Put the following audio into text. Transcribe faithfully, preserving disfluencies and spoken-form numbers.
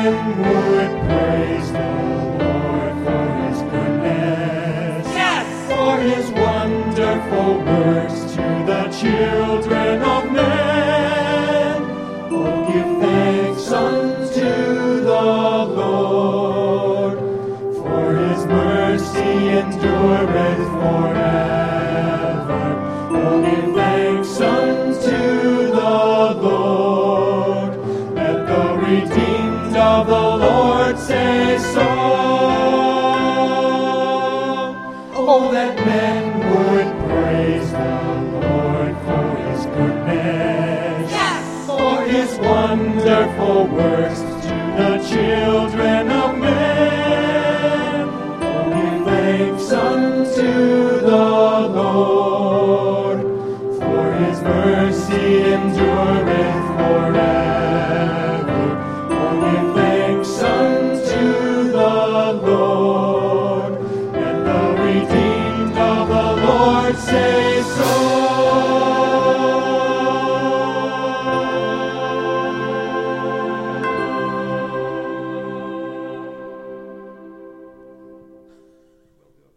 men would praise the Lord for his goodness, Yes! for his wonderful works to the children of men. Oh, give thanks unto the Lord, for his mercy endureth forever. Oh, give thanks unto the Lord. Let the redeemed of the Lord say so. Oh, that men would praise the Lord for his goodness, Yes! for his wonderful works to the children of men. Oh, give thanks unto the Lord, for his mercy